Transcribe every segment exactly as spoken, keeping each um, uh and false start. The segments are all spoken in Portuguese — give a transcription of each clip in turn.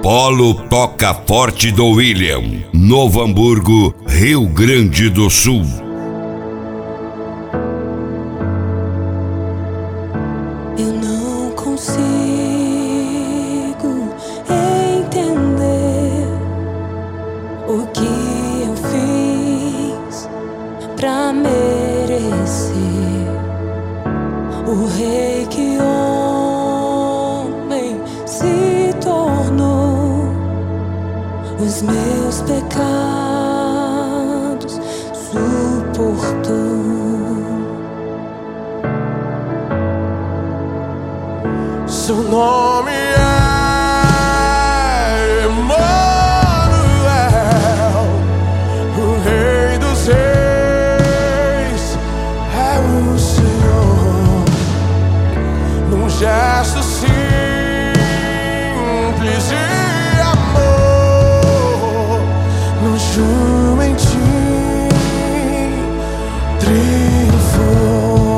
Polo Toca Forte do William, Novo Hamburgo, Rio Grande do Sul. Eu não consigo entender o que eu fiz pra merecer o rei que homem se tornou. Os meus pecados suportou. Seu nome é Emanuel, o Rei dos Reis é o Senhor. Num gesto simples de amor, no jumentinho triunfou.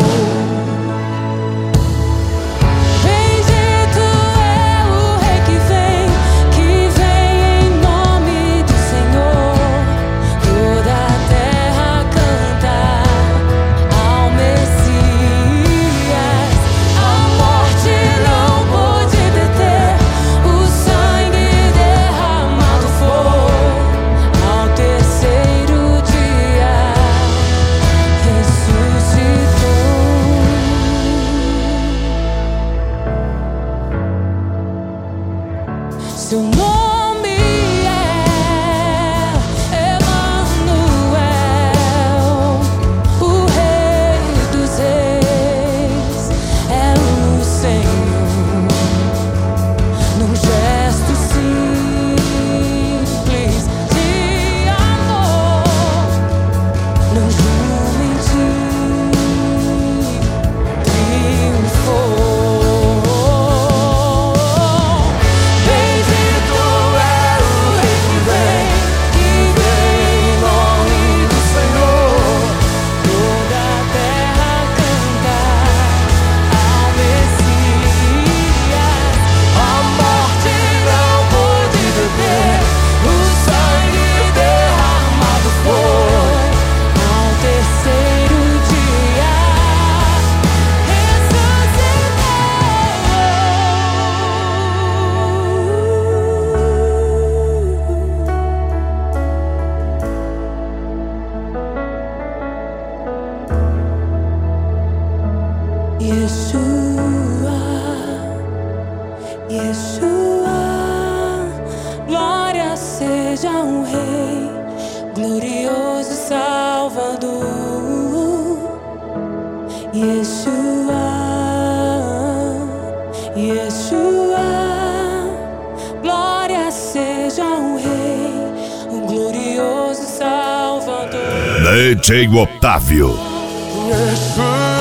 Seu nome é Emanuel, o Rei dos Reis é o Senhor. Num gesto simples de amor, num jumentinho triunfou. Yeshua, Yeshua, glória seja um Rei, glorioso Salvador. Yeshua, Yeshua, glória seja um Rei, um glorioso Salvador. D J Otávio. Yeshua,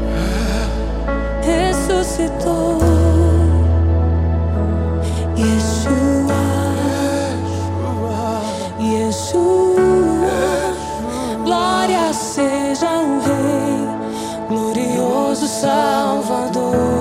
ressuscitou. Yes. seja um rei, glorioso Salvador.